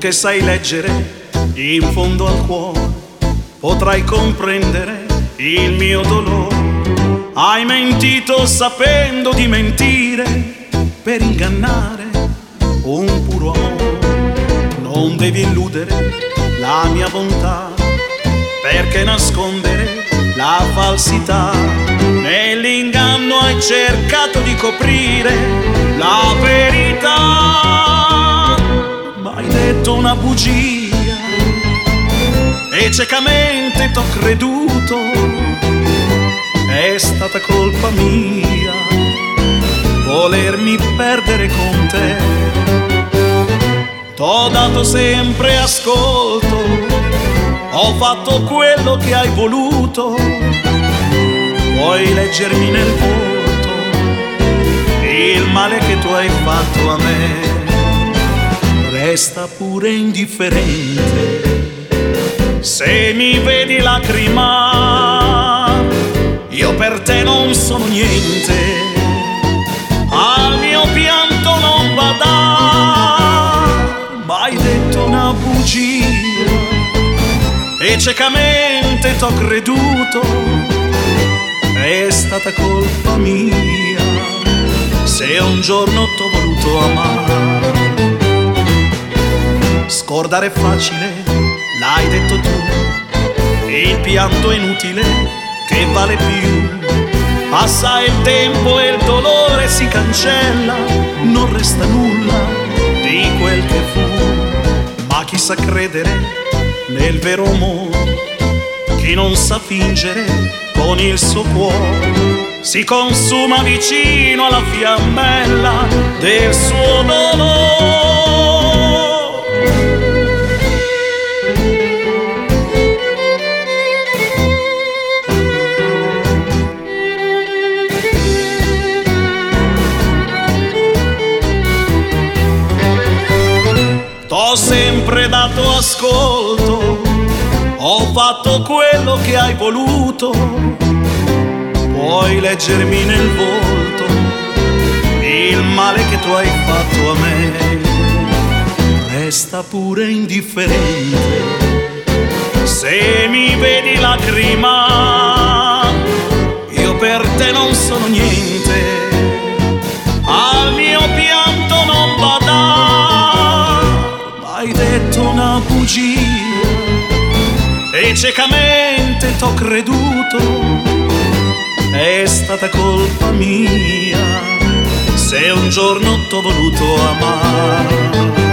che sai leggere in fondo al cuore, potrai comprendere il mio dolore. Hai mentito sapendo di mentire per ingannare un puro amore. Non devi illudere la mia bontà, perché nascondere la falsità. Nell'inganno hai cercato di coprire la verità, ma hai detto una bugia e ciecamente t'ho creduto. È stata colpa mia volermi perdere con te. T'ho dato sempre ascolto, ho fatto quello che hai voluto. Puoi leggermi nel volto il male che tu hai fatto a me. Resta pure indifferente se mi vedi lacrimare. Io per te non sono niente, al mio pianto non badare. Ma hai detto una bugia e ciecamente t'ho creduto. È stata colpa mia se un giorno t'ho voluto amare. Scordare è facile, l'hai detto tu, il pianto è inutile, che vale più. Passa il tempo e il dolore si cancella, non resta nulla di quel che fu. Ma chi sa credere nel vero amore, chi non sa fingere con il suo cuore, si consuma vicino alla fiammella del suo dolore. T'ho sempre dato ascolto, ho fatto quello che hai voluto. Puoi leggermi nel volto il male che tu hai fatto a me. Resta pure indifferente se mi vedi lacrimare. Io per te non sono niente, al mio pianto non badare. Hai detto una bugia e ciecamente t'ho creduto. È stata colpa mia se un giorno t'ho voluto amare.